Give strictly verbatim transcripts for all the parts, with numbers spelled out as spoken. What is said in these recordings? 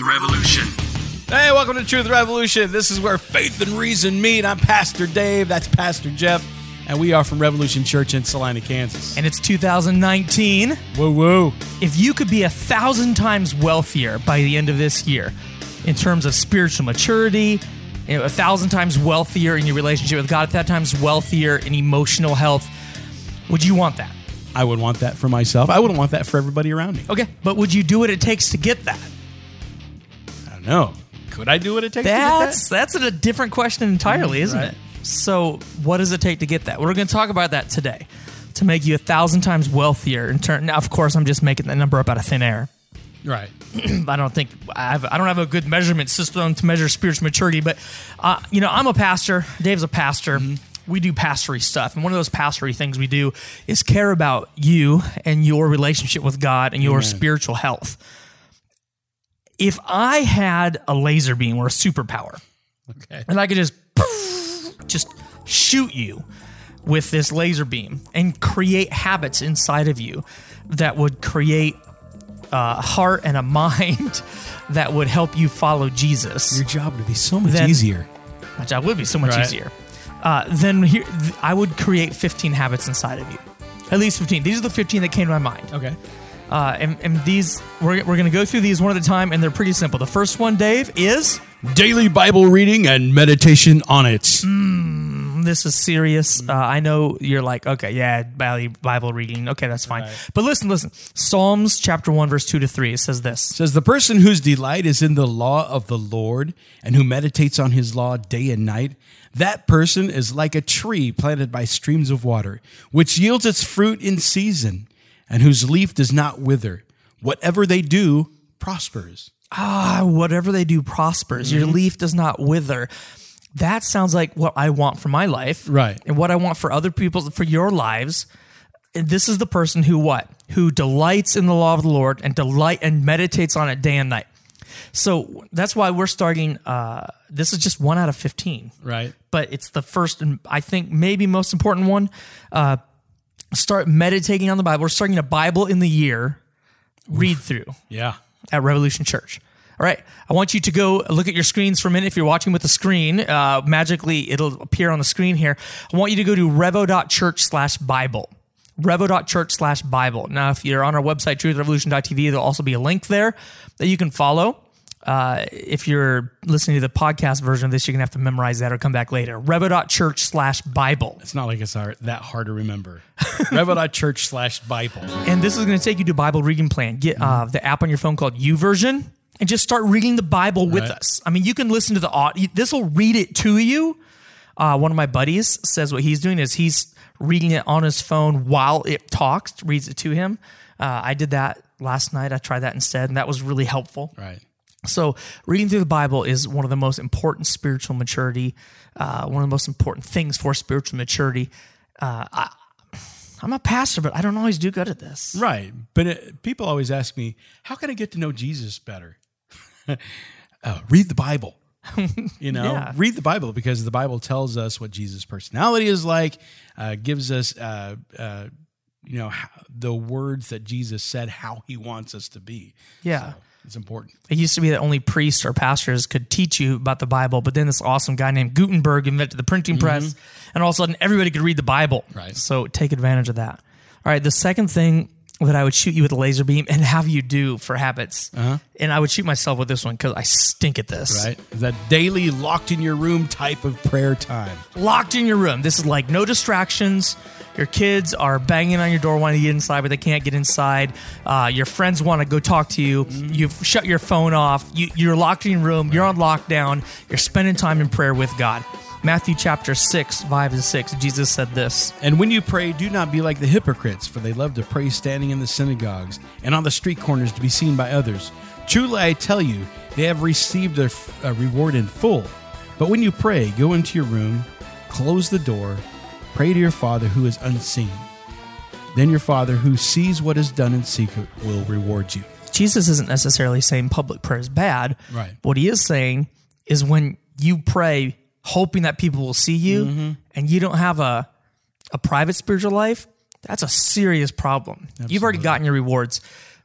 Revolution. Hey, welcome to Truth Revolution. This is where faith and reason meet. I'm Pastor Dave. That's Pastor Jeff. And we are from Revolution Church in Salina, Kansas. And it's two thousand nineteen. Whoa, whoa. If you could be a thousand times wealthier by the end of this year, in terms of spiritual maturity, you know, a thousand times wealthier in your relationship with God, a thousand times wealthier in emotional health, would you want that? I would want that for myself. I wouldn't want that for everybody around me. Okay, but would you do what it takes to get that? I don't know. Could I do what it takes That's to get that? that's a different question entirely, isn't right. it? So what does it take to get that? We're going to talk about that today, to make you a thousand times wealthier. In turn, now, of course, I'm just making that number up out of thin air. Right. I don't think I have. I don't have a good measurement system to measure spiritual maturity. But uh, you know, I'm a pastor. Dave's a pastor. Mm-hmm. We do pastory stuff, and one of those pastory things we do is care about you and your relationship with God and your Amen. spiritual health. If I had a laser beam or a superpower, Okay. and I could just just shoot you with this laser beam and create habits inside of you that would create a heart and a mind that would help you follow Jesus. Your job would be so much Then- easier. My job would be so much Right. easier. Uh, then here, th- I would create fifteen habits inside of you. At least fifteen. These are the fifteen that came to my mind. Okay. Uh, and, and these, we're, we're going to go through these one at a time, and they're pretty simple. The first one, Dave, is... Daily Bible reading and meditation on it. Mm, this is serious. Uh, I know you're like, okay, yeah, Bible reading. Okay, that's fine. Right. But listen, listen. Psalms chapter one, verse two to three, it says this. It says, the person whose delight is in the law of the Lord and who meditates on his law day and night, that person is like a tree planted by streams of water, which yields its fruit in season and whose leaf does not wither. Whatever they do prospers. Ah, whatever they do prospers. Mm-hmm. Your leaf does not wither. That sounds like what I want for my life. Right. And what I want for other people, for your lives. And this is the person who what? Who delights in the law of the Lord and delight and meditates on it day and night. So that's why we're starting, uh, this is just one out of fifteen. Right. But it's the first and I think maybe most important one. Uh, start meditating on the Bible. We're starting a Bible in the year read through Yeah. at Revolution Church. All right. I want you to go look at your screens for a minute. If you're watching with the screen, uh, magically it'll appear on the screen here. I want you to go to revo.church slash Bible. revo.church slash Bible. Now, if you're on our website, truth revolution dot t v, there'll also be a link there that you can follow. Uh, if you're listening to the podcast version of this, you're going to have to memorize that or come back later. revo.church slash Bible. It's not like it's hard, that hard to remember. revo.church slash Bible. And this is going to take you to Bible reading plan. Get uh, the app on your phone called YouVersion and just start reading the Bible with Right. us. I mean, you can listen to the audio. This will read it to you. Uh, one of my buddies says what he's doing is he's reading it on his phone while it talks, reads it to him. Uh, I did that last night. I tried that instead, and that was really helpful. Right. So reading through the Bible is one of the most important spiritual maturity, uh, one of the most important things for spiritual maturity. Uh, I, I'm a pastor, but I don't always do good at this. Right. But it, people always ask me, how can I get to know Jesus better? uh, read the Bible. You know, Yeah. read the Bible because the Bible tells us what Jesus' personality is like, uh, gives us, uh, uh, you know, how, the words that Jesus said, how he wants us to be. Yeah. So it's important. It used to be that only priests or pastors could teach you about the Bible, but then this awesome guy named Gutenberg invented the printing press, and all of a sudden everybody could read the Bible. Right. So take advantage of that. All right, the second thing that I would shoot you with a laser beam and have you do for habits, Uh-huh. and I would shoot myself with this one because I stink at this. Right. That daily locked in your room type of prayer time. Locked in your room. This is like no distractions. Your kids are banging on your door wanting to get inside, but they can't get inside. Uh, your friends want to go talk to you. Mm-hmm. You've shut your phone off. You, you're locked in your room. Right. You're on lockdown. You're spending time in prayer with God. Matthew chapter six, five and six, Jesus said this. And when you pray, do not be like the hypocrites, for they love to pray standing in the synagogues and on the street corners to be seen by others. Truly, I tell you, they have received their uh, reward in full. But when you pray, go into your room, close the door, pray to your Father who is unseen. Then your Father who sees what is done in secret will reward you. Jesus isn't necessarily saying public prayer is bad. Right. What he is saying is when you pray hoping that people will see you mm-hmm. and you don't have a a private spiritual life, that's a serious problem. Absolutely. You've already gotten your rewards.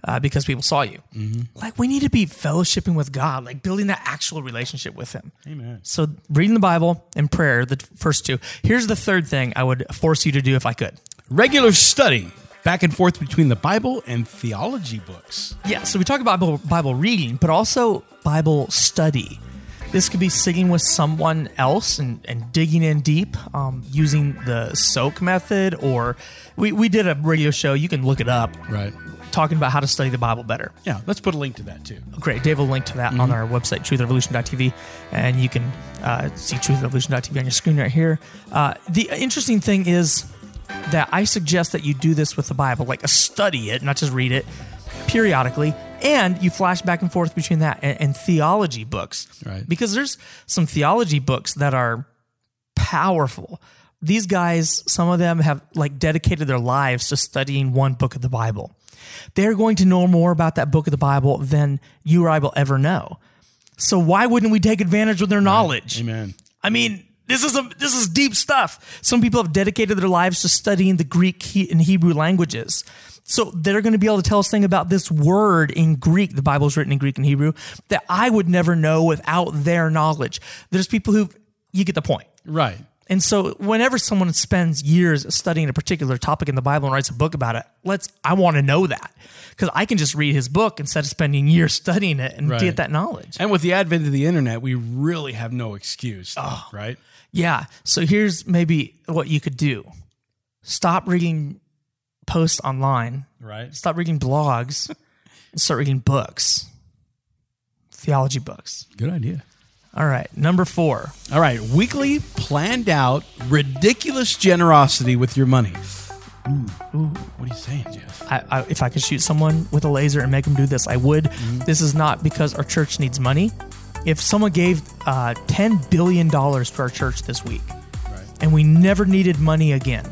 uh, because people saw you. Mm-hmm. Like, we need to be fellowshipping with God, like building that actual relationship with him. Amen. So reading the Bible and prayer, the first two. Here's the third thing I would force you to do if I could. Regular study, back and forth between the Bible and theology books. Yeah, so we talk about Bible, Bible reading, but also Bible study. This could be sitting with someone else and, and digging in deep, um, using the soak method, or we, we did a radio show, you can look it up, Right. talking about how to study the Bible better. Yeah, let's put a link to that too. Great. Dave will link to that mm-hmm. on our website, truth revolution dot t v, and you can uh, see truth revolution dot t v on your screen right here. Uh, the interesting thing is that I suggest that you do this with the Bible, like a study it, not just read it, periodically, and you flash back and forth between that and, and theology books. Right. Because there's some theology books that are powerful. These guys, some of them have like dedicated their lives to studying one book of the Bible. They're going to know more about that book of the Bible than you or I will ever know. So why wouldn't we take advantage of their knowledge? Amen. I mean, this is a, this is deep stuff. Some people have dedicated their lives to studying the Greek and Hebrew languages. So they're going to be able to tell us things about this word in Greek. The Bible's written in Greek and Hebrew that I would never know without their knowledge. There's people who, you get the point. Right. And so whenever someone spends years studying a particular topic in the Bible and writes a book about it, let's, I want to know that, because I can just read his book instead of spending years studying it and Right. get that knowledge. And with the advent of the internet, we really have no excuse, oh. right? Yeah. So here's maybe what you could do. Stop reading posts online. Right. Stop reading blogs and start reading books. Theology books. Good idea. All right. Number four. All right. Weekly, planned out, ridiculous generosity with your money. Ooh. Ooh. What are you saying, Jeff? I, I, if I could shoot someone with a laser and make them do this, I would. Mm-hmm. This is not because our church needs money. If someone gave uh, ten billion dollars to our church this week, right. and we never needed money again,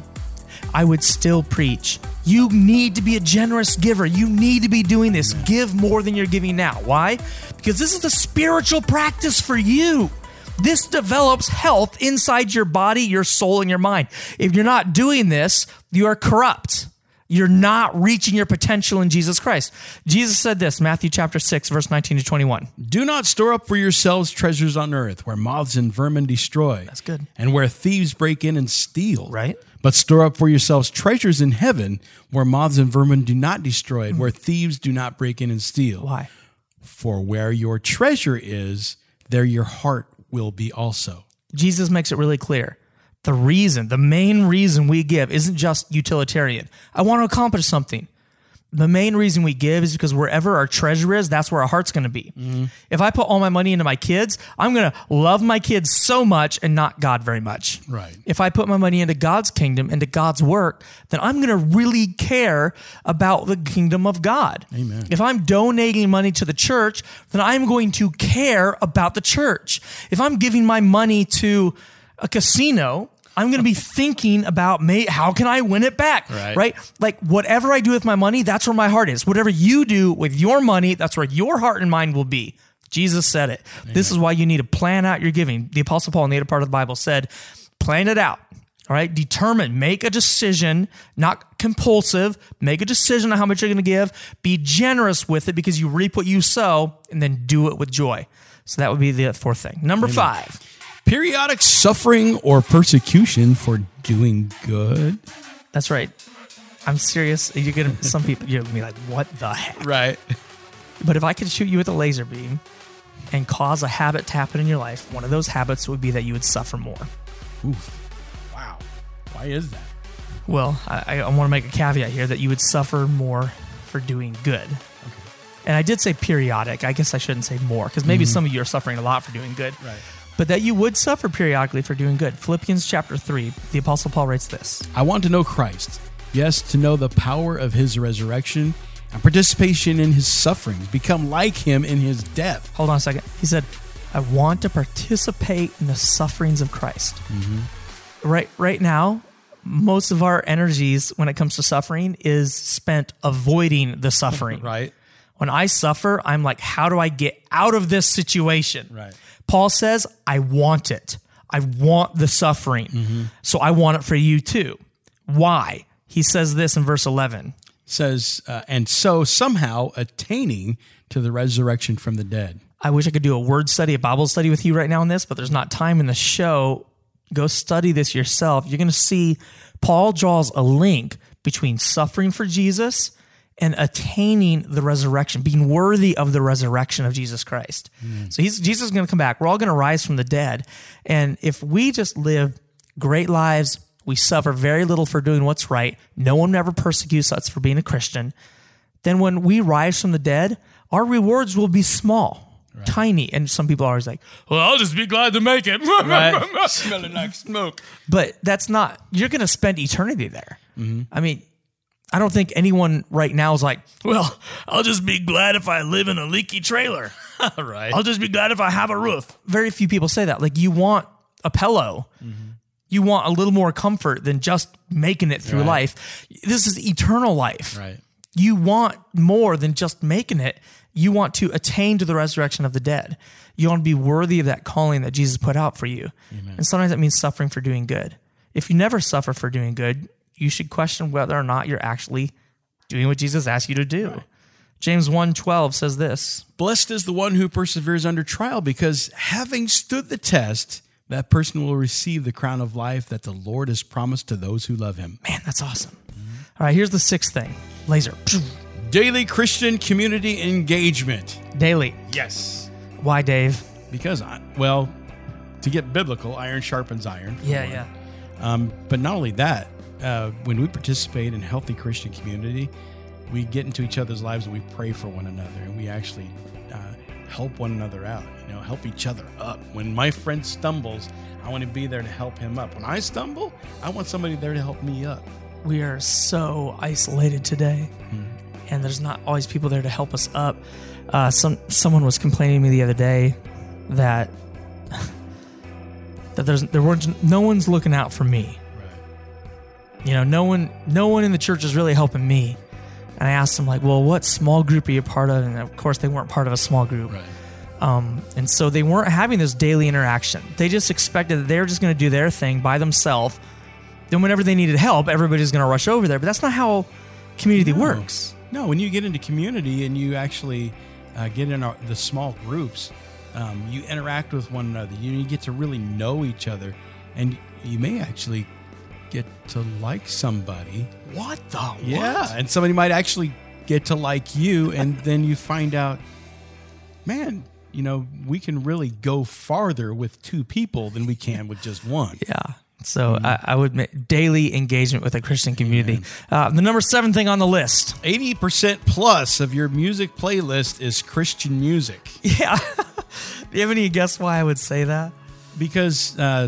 I would still preach, you need to be a generous giver. You need to be doing this. Amen. Give more than you're giving now. Why? Because this is a spiritual practice for you. This develops health inside your body, your soul, and your mind. If you're not doing this, you are corrupt. You're not reaching your potential in Jesus Christ. Jesus said this, Matthew chapter six, verse nineteen to twenty-one. Do not store up for yourselves treasures on earth, where moths and vermin destroy. That's good. And where thieves break in and steal. Right. But store up for yourselves treasures in heaven, where moths and vermin do not destroy, and where thieves do not break in and steal. Why? For where your treasure is, there your heart will be also. Jesus makes it really clear. The reason, the main reason we give isn't just utilitarian. I want to accomplish something. The main reason we give is because wherever our treasure is, that's where our heart's going to be. Mm-hmm. If I put all my money into my kids, I'm going to love my kids so much and not God very much. Right. If I put my money into God's kingdom, into God's work, then I'm going to really care about the kingdom of God. Amen. If I'm donating money to the church, then I'm going to care about the church. If I'm giving my money to a casino, I'm going to be thinking about, may, how can I win it back, right. right? Like whatever I do with my money, that's where my heart is. Whatever you do with your money, that's where your heart and mind will be. Jesus said it. Amen. This is why you need to plan out your giving. The Apostle Paul in the other part of the Bible said, plan it out, all right? Determine, make a decision, not compulsive. Make a decision on how much you're going to give. Be generous with it because you reap what you sow, and then do it with joy. So that would be the fourth thing. Number Amen. five. Periodic suffering or persecution for doing good. That's right. I'm serious. You're gonna. Some people, you're gonna be like, "What the heck?" Right. But if I could shoot you with a laser beam and cause a habit to happen in your life, one of those habits would be that you would suffer more. Oof. Wow. Why is that? Well, I, I want to make a caveat here that you would suffer more for doing good. Okay. And I did say periodic. I guess I shouldn't say more, because maybe mm-hmm. some of you are suffering a lot for doing good. Right. But that you would suffer periodically for doing good. Philippians chapter three, the Apostle Paul writes this. I want to know Christ. Yes, to know the power of his resurrection and participation in his sufferings. Become like him in his death. Hold on a second. He said, I want to participate in the sufferings of Christ. Mm-hmm. Right, right now, most of our energies when it comes to suffering is spent avoiding the suffering. Right. When I suffer, I'm like, how do I get out of this situation? Right. Paul says, I want it. I want the suffering. Mm-hmm. So I want it for you too. Why? He says this in verse eleven. says, uh, and so somehow attaining to the resurrection from the dead. I wish I could do a word study, a Bible study with you right now on this, but there's not time in the show. Go study this yourself. You're going to see Paul draws a link between suffering for Jesus and attaining the resurrection, being worthy of the resurrection of Jesus Christ. Mm. So he's, Jesus is going to come back. We're all going to rise from the dead. And if we just live great lives, we suffer very little for doing what's right, no one ever persecutes us for being a Christian, then when we rise from the dead, our rewards will be small. Right. Tiny. And some people are always like, well, I'll just be glad to make it. Right. Smelling like smoke. But that's not, you're going to spend eternity there. Mm-hmm. I mean, I don't think anyone right now is like, well, I'll just be glad if I live in a leaky trailer. Right. I'll just be glad if I have a roof. Very few people say that. Like, you want a pillow. Mm-hmm. You want a little more comfort than just making it through right. life. This is eternal life. Right. You want more than just making it. You want to attain to the resurrection of the dead. You want to be worthy of that calling that Jesus put out for you. Amen. And sometimes that means suffering for doing good. If you never suffer for doing good, you should question whether or not you're actually doing what Jesus asked you to do. Right. James one twelve says this. Blessed is the one who perseveres under trial, because having stood the test, that person will receive the crown of life that the Lord has promised to those who love him. Man, that's awesome. Mm-hmm. All right, here's the sixth thing. Laser. Daily Christian community engagement. Daily. Yes. Why, Dave? Because, I, well, to get biblical, iron sharpens iron. Yeah, one. yeah. Um, but not only that, uh, when we participate in healthy Christian community, we get into each other's lives and we pray for one another, and we actually uh, help one another out, you know, help each other up. When my friend stumbles, I want to be there to help him up. When I stumble, I want somebody there to help me up. We are so isolated today. Hmm. And there's not always people there to help us up. Uh, some someone was complaining to me the other day that that there's there weren't no one's looking out for me. Right. You know, no one no one in the church is really helping me. And I asked them, like, well, what small group are you part of? And of course, they weren't part of a small group. Right. Um, and so they weren't having this daily interaction. They just expected that they were just going to do their thing by themselves. Then whenever they needed help, everybody's going to rush over there. But that's not how community no. works. No, when you get into community and you actually uh, get in our, the small groups, um, you interact with one another. You, you get to really know each other, and you may actually get to like somebody. What the? Yeah, what? And somebody might actually get to like you, and then you find out, man, you know, we can really go farther with two people than we can with just one. Yeah. So mm-hmm. I, I would make daily engagement with a Christian community. Uh, the number seven thing on the list. eighty percent plus of your music playlist is Christian music. Yeah. Do you have any guess why I would say that? Because uh,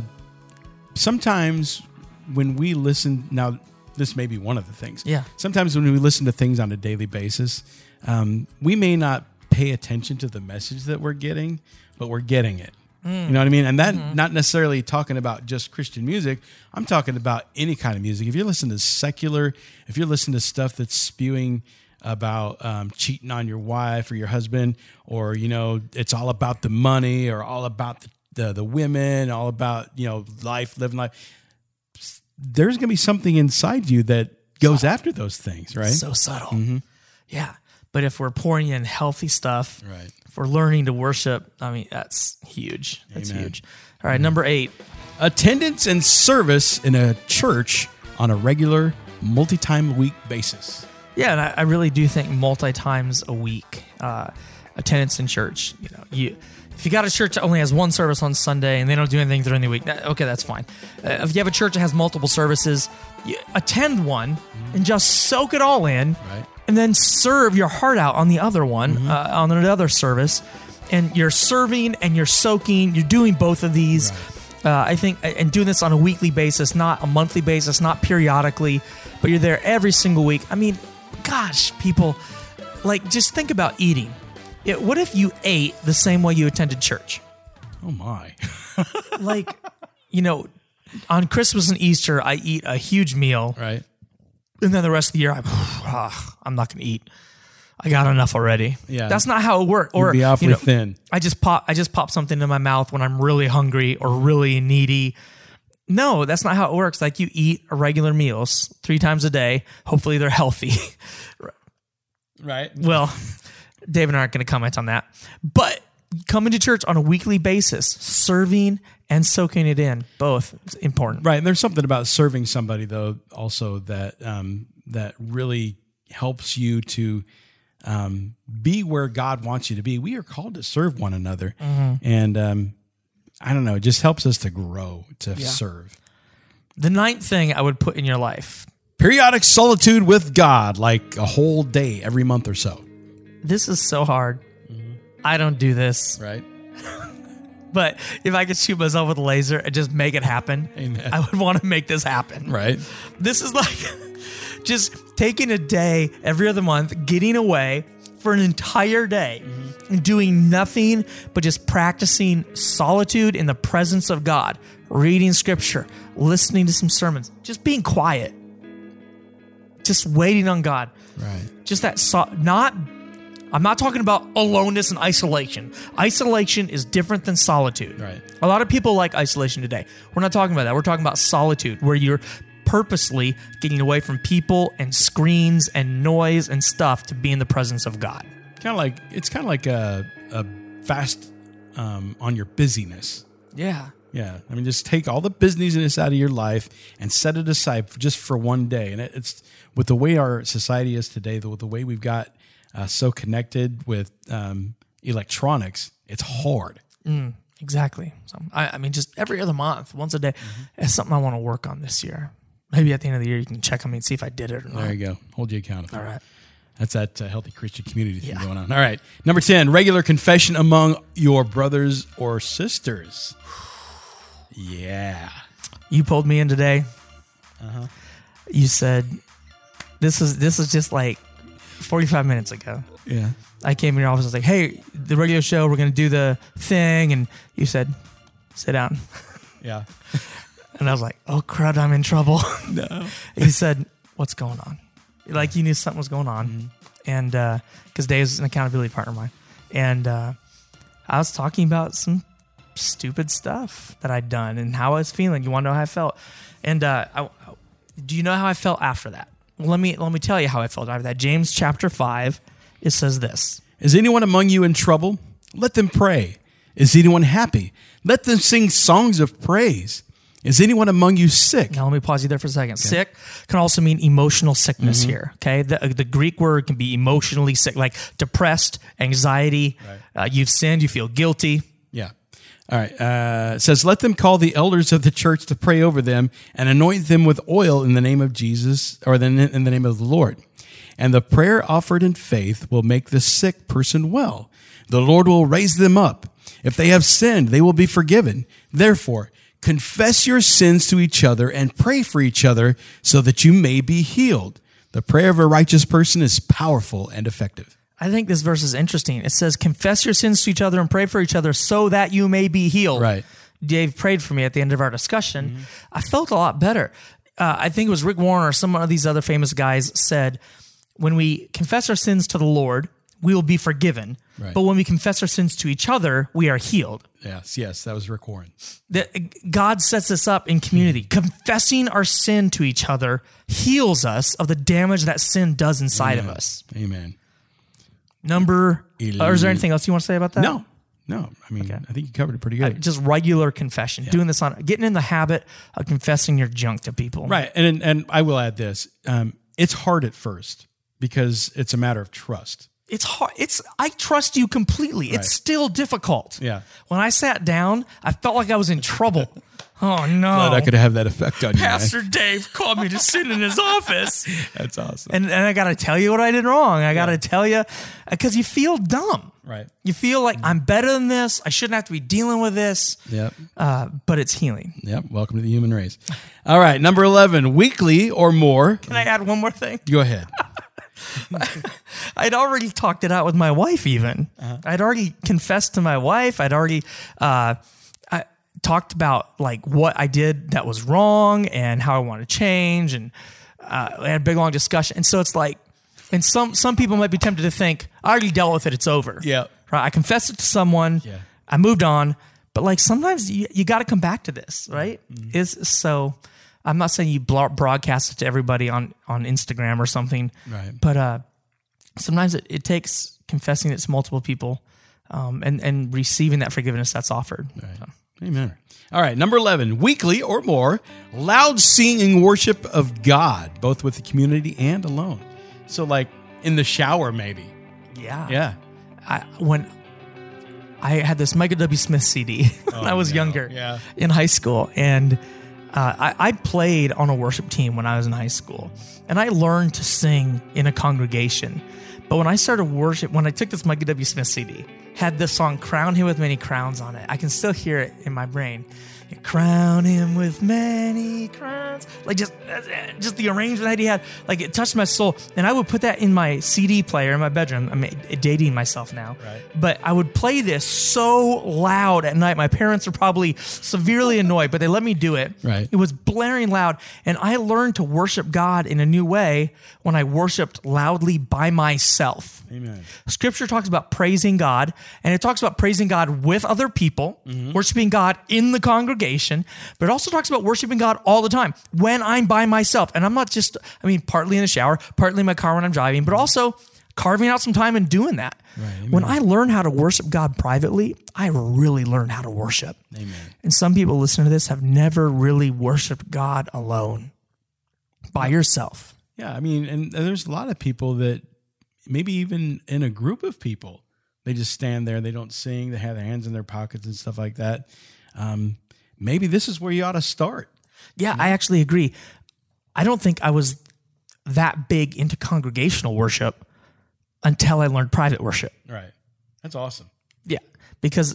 sometimes when we listen, now this may be one of the things. Yeah. Sometimes when we listen to things on a daily basis, um, we may not pay attention to the message that we're getting, but we're getting it. Mm. You know what I mean? And that mm-hmm. not necessarily talking about just Christian music. I'm talking about any kind of music. If you're listening to secular, if you're listening to stuff that's spewing about um, cheating on your wife or your husband, or, you know, it's all about the money, or all about the, the, the women, all about, you know, life, living life, there's going to be something inside you that goes subtle. After those things, right? So subtle. Mm-hmm. Yeah. But if we're pouring in healthy stuff, right. if we're learning to worship, I mean, that's huge. That's Amen. huge. All right, number eight. Attendance and service in a church on a regular, multi-time a week basis. Yeah, and I, I really do think multi-times a week uh, attendance in church. You know, you if you got a church that only has one service on Sunday and they don't do anything during the week, okay, that's fine. Uh, if you have a church that has multiple services, you attend one mm-hmm. and just soak it all in. Right. And then serve your heart out on the other one, mm-hmm. uh, on another service. And you're serving and you're soaking. You're doing both of these. Right. Uh, I think, and doing this on a weekly basis, not a monthly basis, not periodically, but you're there every single week. I mean, gosh, people, like, just think about eating. It, what if you ate the same way you attended church? Oh, my. Like, you know, on Christmas and Easter, I eat a huge meal. Right. And then the rest of the year, I'm, ah, I'm not going to eat. I got enough already. Yeah, that's not how it works. Or You'd be awfully you know, thin. I just pop. I just pop something in my mouth when I'm really hungry or really needy. No, that's not how it works. Like you eat regular meals three times a day. Hopefully they're healthy. Right. Well, Dave and I aren't going to comment on that. But coming to church on a weekly basis, serving and soaking it in, both is important. Right. And there's something about serving somebody, though, also that um, that really helps you to um, be where God wants you to be. We are called to serve one another. Mm-hmm. And um, I don't know, it just helps us to grow, to yeah. serve. The ninth thing I would put in your life. Periodic solitude with God, like a whole day every month or so. This is so hard. Mm-hmm. I don't do this. Right. But if I could shoot myself with a laser and just make it happen, Amen. I would want to make this happen. Right. This is like just taking a day every other month, getting away for an entire day, mm-hmm. and doing nothing but just practicing solitude in the presence of God, reading scripture, listening to some sermons, just being quiet, just waiting on God. Right. Just that, so, not, I'm not talking about aloneness and isolation. Isolation is different than solitude. Right. A lot of people like isolation today. We're not talking about that. We're talking about solitude, where you're purposely getting away from people and screens and noise and stuff to be in the presence of God. Kind of like, it's kind of like a, a fast um, on your busyness. Yeah. Yeah. I mean, just take all the busyness out of your life and set it aside for just for one day. And it, it's with the way our society is today, the, with the way we've got uh, so connected with um, electronics, it's hard. Mm, exactly. So I, I mean, just every other month, once a day, mm-hmm. That's something I want to work on this year. Maybe at the end of the year, you can check on me and see if I did it or not. There you go. Hold you accountable. All right. That's that uh, healthy Christian community thing Yeah. going on. All right. Number ten, regular confession among your brothers or sisters. Yeah. You pulled me in today. Uh-huh. You said, this is this is just like forty-five minutes ago. Yeah. I came in your office and was like, hey, the radio show, we're going to do the thing. And you said, sit down. Yeah. And I was like, oh, crud, I'm in trouble. No. He said, what's going on? Like, you knew something was going on. Mm-hmm. And because uh, Dave's an accountability partner of mine. And uh, I was talking about some stupid stuff that I'd done and how I was feeling. You want to know how I felt? And uh, I, do you know how I felt after that? Well, let me let me tell you how I felt after that. James chapter five, it says this. Is anyone among you in trouble? Let them pray. Is anyone happy? Let them sing songs of praise. Is anyone among you sick? Now, let me pause you there for a second. Okay. Sick can also mean emotional sickness mm-hmm. here, okay? The, the Greek word can be emotionally sick, like depressed, anxiety. Right. Uh, you've sinned, you feel guilty. Yeah. All right. Uh, it says, let them call the elders of the church to pray over them and anoint them with oil in the name of Jesus, or in the name of the Lord. And the prayer offered in faith will make the sick person well. The Lord will raise them up. If they have sinned, they will be forgiven. Therefore, confess your sins to each other and pray for each other so that you may be healed. The prayer of a righteous person is powerful and effective. I think this verse is interesting. It says, confess your sins to each other and pray for each other so that you may be healed. Right. Dave prayed for me at the end of our discussion. Mm-hmm. I felt a lot better. Uh, I think it was Rick Warren or some of these other famous guys said, when we confess our sins to the Lord, we will be forgiven. Right. But when we confess our sins to each other, we are healed. Yes, yes, that was Rick Warren. That God sets us up in community. Mm-hmm. Confessing our sin to each other heals us of the damage that sin does inside Amen. of us. Amen. Number, or is there anything else you want to say about that? No, no. I mean, okay. I think you covered it pretty good. Uh, just regular confession, yeah. Doing this on, getting in the habit of confessing your junk to people. Right, and and I will add this. Um, it's hard at first because it's a matter of trust. It's hard. It's I trust you completely. Right. It's still difficult. Yeah. When I sat down, I felt like I was in trouble. Oh no! Glad I could have that effect on you. Pastor Dave called me to sit in his office. That's awesome. And and I got to tell you what I did wrong. I got to yeah. tell you because you feel dumb. Right. You feel like I'm better than this. I shouldn't have to be dealing with this. Yep. Uh, but it's healing. Yep. Welcome to the human race. All right. Number eleven, weekly or more. Can I add one more thing? Go ahead. I'd already talked it out with my wife even. Uh-huh. I'd already confessed to my wife. I'd already uh, I talked about like what I did that was wrong and how I want to change. And uh, we had a big, long discussion. And so it's like, and some, some people might be tempted to think, I already dealt with it. It's over. Yeah. Right. I confessed it to someone. Yeah. I moved on. but like sometimes you, you got to come back to this, right? Mm-hmm. Is so. I'm not saying you broadcast it to everybody on, on Instagram or something, right? But uh, sometimes it, it takes confessing it to multiple people um, and, and receiving that forgiveness that's offered. Right. So. Amen. All right, number eleven, weekly or more, loud singing worship of God, both with the community and alone. So like in the shower maybe. Yeah. Yeah. I, when I had this Michael W. Smith C D when oh, I was no. younger yeah. in high school, and Uh, I, I played on a worship team when I was in high school, and I learned to sing in a congregation. But when I started worship, when I took this Michael W. Smith C D, had this song "Crown Him with Many Crowns" on it. I can still hear it in my brain. Crown him with many crowns. Like just, just the arrangement that he had, like it touched my soul. And I would put that in my C D player in my bedroom. I'm dating myself now, right. But I would play this so loud at night. My parents are probably severely annoyed, but they let me do it. Right. It was blaring loud. And I learned to worship God in a new way when I worshiped loudly by myself. Amen. Scripture talks about praising God, and it talks about praising God with other people, mm-hmm. worshiping God in the congregation, but it also talks about worshiping God all the time when I'm by myself. And I'm not just, I mean, partly in the shower, partly in my car when I'm driving, but also carving out some time and doing that. Right, when I learn how to worship God privately, I really learn how to worship. Amen. And some people listening to this have never really worshiped God alone, by yourself. Yeah, I mean, and there's a lot of people that maybe even in a group of people, they just stand there, they don't sing, they have their hands in their pockets and stuff like that. Um, maybe this is where you ought to start. Yeah, I actually agree. I don't think I was that big into congregational worship until I learned private worship. Right. That's awesome. Yeah, because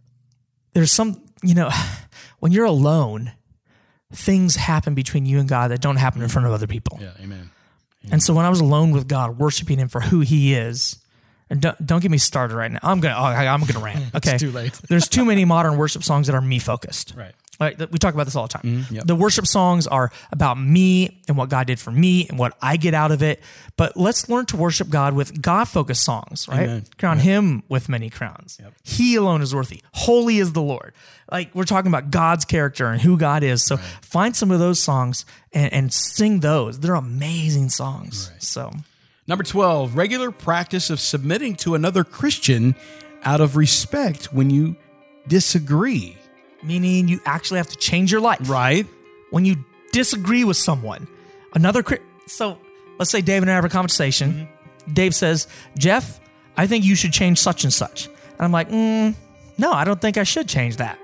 there's some, you know, when you're alone, things happen between you and God that don't happen in front of other people. Yeah, amen. Amen. And so when I was alone with God, worshiping Him for who He is, and don't, don't get me started right now. I'm gonna, oh, I'm gonna rant. Okay, it's too late. There's too many modern worship songs that are me focused. Right. Right, we talk about this all the time. Mm-hmm, yep. The worship songs are about me and what God did for me and what I get out of it. But let's learn to worship God with God-focused songs, right? Amen. Crown yep. Him with many crowns. Yep. He alone is worthy. Holy is the Lord. Like we're talking about God's character and who God is. So right. find some of those songs and, and sing those. They're amazing songs. Right. So, number twelve, regular practice of submitting to another Christian out of respect when you disagree. Meaning you actually have to change your life. Right. When you disagree with someone, another, so let's say Dave and I have a conversation. Mm-hmm. Dave says, Jeff, I think you should change such and such. And I'm like, mm, no, I don't think I should change that.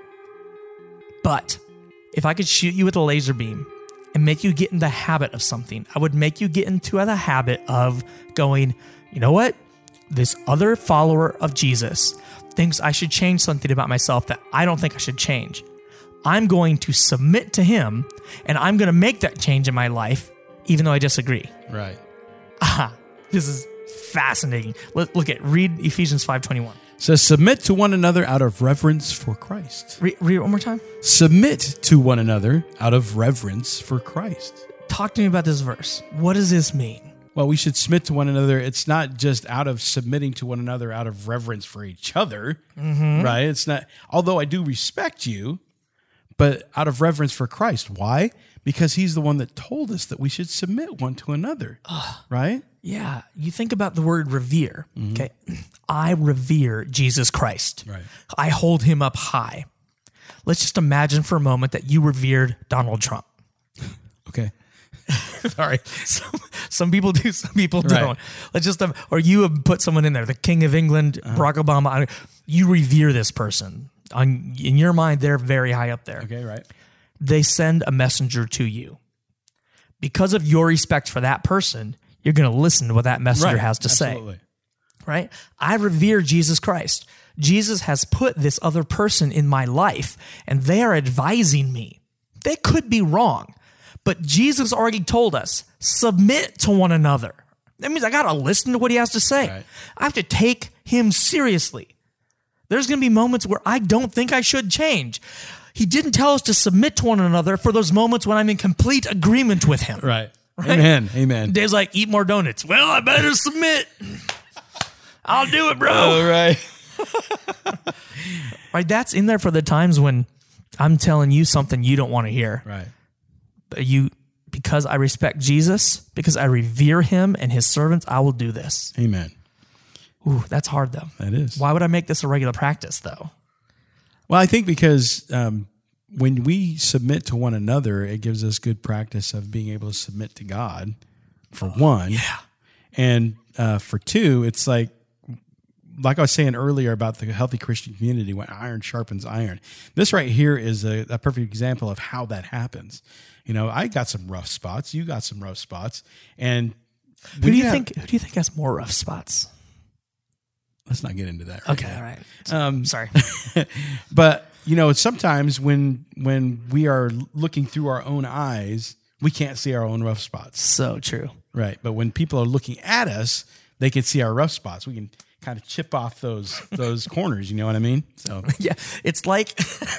But if I could shoot you with a laser beam and make you get in the habit of something, I would make you get into the habit of going, you know what? This other follower of Jesus thinks I should change something about myself that I don't think I should change. I'm going to submit to him, and I'm going to make that change in my life, even though I disagree. Right. Ah, this is fascinating. Look, look at read Ephesians five twenty-one. Says, submit to one another out of reverence for Christ. Re- read it one more time. Submit to one another out of reverence for Christ. Talk to me about this verse. What does this mean? Well, we should submit to one another. It's not just out of submitting to one another out of reverence for each other, mm-hmm. right? It's not, although I do respect you, but out of reverence for Christ. Why? Because he's the one that told us that we should submit one to another, Ugh. right? Yeah. You think about the word revere, mm-hmm. okay? I revere Jesus Christ. Right. I hold him up high. Let's just imagine for a moment that you revered Donald Trump. Okay. Sorry. Some, some people do, some people right. don't. Let's just, um, or you have put someone in there, the King of England, uh-huh. Barack Obama. You revere this person. On, in your mind, they're very high up there. Okay, right. They send a messenger to you. Because of your respect for that person, you're going to listen to what that messenger right. has to Absolutely. say. Right? I revere Jesus Christ. Jesus has put this other person in my life, and they are advising me. They could be wrong. But Jesus already told us, submit to one another. That means I got to listen to what he has to say. Right. I have to take him seriously. There's going to be moments where I don't think I should change. He didn't tell us to submit to one another for those moments when I'm in complete agreement with him. Right. right? Amen. Amen. Dave's like, eat more donuts. Well, I better submit. I'll do it, bro. All right. Right? That's in there for the times when I'm telling you something you don't want to hear. Right. But you, because I respect Jesus, because I revere him and his servants, I will do this. Amen. Ooh, that's hard though. That is. Why would I make this a regular practice though? Well, I think because um, when we submit to one another, it gives us good practice of being able to submit to God, for one. Yeah. And uh, for two, it's like, like I was saying earlier about the healthy Christian community, when iron sharpens iron. This right here is a, a perfect example of how that happens. You know, I got some rough spots. You got some rough spots. And Who do you have, think? Who do you think has more rough spots? Let's not get into that. Right Okay, now. all right. Um, Sorry. But, you know, sometimes when when we are looking through our own eyes, we can't see our own rough spots. So true. Right. But when people are looking at us, they can see our rough spots. We can kind of chip off those those corners, you know what I mean? So Yeah, it's like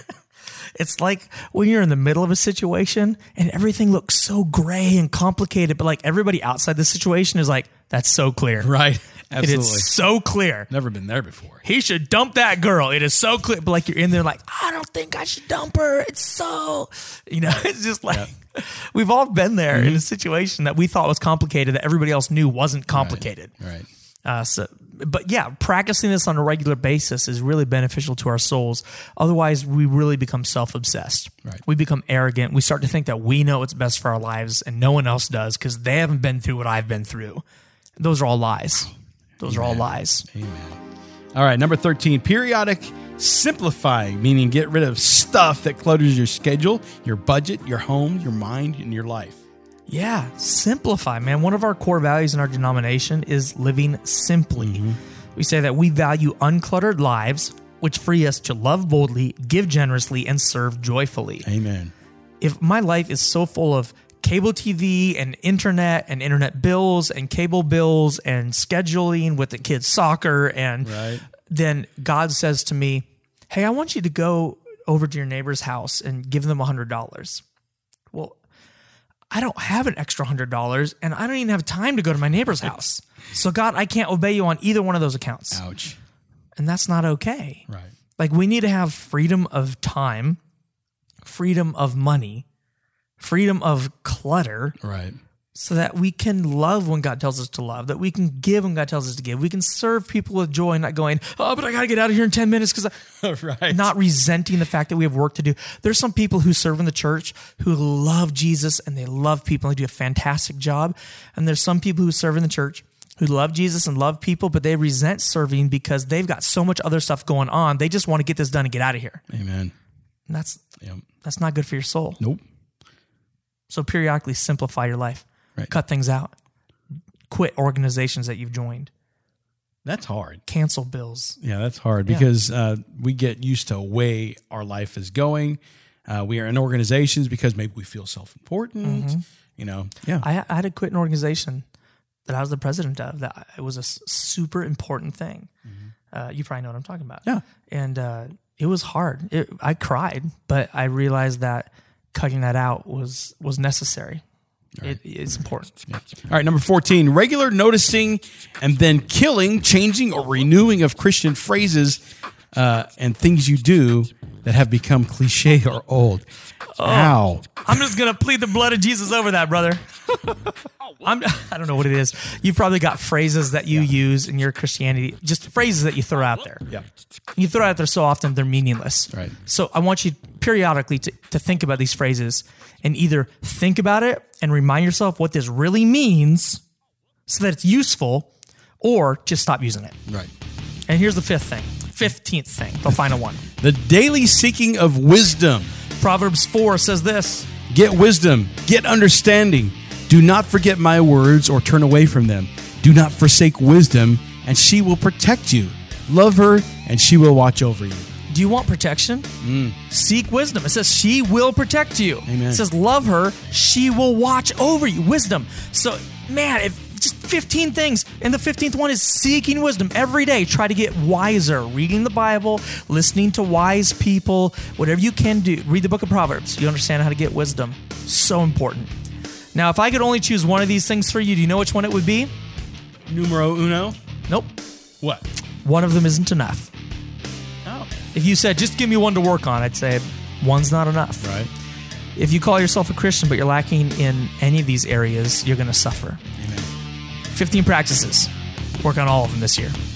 it's like when you're in the middle of a situation and everything looks so gray and complicated, but like everybody outside the situation is like, that's so clear. right. It Absolutely. is so clear. Never been there before. He should dump that girl. It is so clear. But like you're in there like, I don't think I should dump her. It's so, you know, it's just like, Yep. we've all been there in a situation that we thought was complicated that everybody else knew wasn't complicated. Right. Uh, so, but yeah, practicing this on a regular basis is really beneficial to our souls. Otherwise, we really become self-obsessed. Right. We become arrogant. We start to think that we know what's best for our lives and no one else does because they haven't been through what I've been through. Those are all lies. Those Amen. are all lies. Amen. All right, number thirteen, periodic simplifying, meaning get rid of stuff that clutters your schedule, your budget, your home, your mind, and your life. Yeah, simplify, man. One of our core values in our denomination is living simply. Mm-hmm. We say that we value uncluttered lives, which free us to love boldly, give generously, and serve joyfully. Amen. If my life is so full of cable T V and internet and internet bills and cable bills and scheduling with the kids' soccer, and Right. then God says to me, hey, I want you to go over to your neighbor's house and give them one hundred dollars. Well, I don't have an extra one hundred dollars and I don't even have time to go to my neighbor's house. So God, I can't obey you on either one of those accounts. Ouch. And that's not okay. Right. Like we need to have freedom of time, freedom of money, freedom of clutter, Right. so that we can love when God tells us to love, that we can give when God tells us to give. We can serve people with joy, not going, oh, but I got to get out of here in ten minutes because right. not resenting the fact that we have work to do. There's some people who serve in the church who love Jesus and they love people and they do a fantastic job. And there's some people who serve in the church who love Jesus and love people, but they resent serving because they've got so much other stuff going on. They just want to get this done and get out of here. Amen. And that's Yep. that's not good for your soul. Nope. So periodically simplify your life. Right. Cut things out. Quit organizations that you've joined. That's hard. Cancel bills. Yeah, that's hard Yeah. because uh, we get used to the way our life is going. Uh, we are in organizations because maybe we feel self-important. You know, yeah. I, I had to quit an organization that I was the president of. That it was a s- super important thing. Uh, you probably know what I'm talking about. Yeah. And uh, it was hard. It, I cried, but I realized that cutting that out was was necessary. It, it's important. All right, number fourteen, regular noticing and then killing, changing, or renewing of Christian phrases uh, and things you do that have become cliche or old. Ow. I'm just going to plead the blood of Jesus over that, brother. I'm, I don't know what it is. You've probably got phrases that you use in your Christianity, just phrases that you throw out there. Yeah. You throw it out there so often, they're meaningless. Right. So I want you periodically to, to think about these phrases and either think about it and remind yourself what this really means so that it's useful, or just stop using it. Right. And here's the fifth thing, fifteenth thing, the final one. The daily seeking of wisdom. Proverbs four says this. Get wisdom, get understanding. Do not forget my words or turn away from them. Do not forsake wisdom, and she will protect you. Love her, and she will watch over you. Do you want protection? Mm. Seek wisdom. It says she will protect you. Amen. It says love her, she will watch over you. Wisdom. So, man, if just fifteen things, and the fifteenth one is seeking wisdom every day. Try to get wiser, reading the Bible, listening to wise people, whatever you can do. Read the book of Proverbs. You understand how to get wisdom. So important. Now, if I could only choose one of these things for you, do you know which one it would be? Numero uno. Nope. What? One of them isn't enough. If you said, just give me one to work on, I'd say one's not enough. Right. If you call yourself a Christian, but you're lacking in any of these areas, you're going to suffer. Amen. fifteen practices. Work on all of them this year.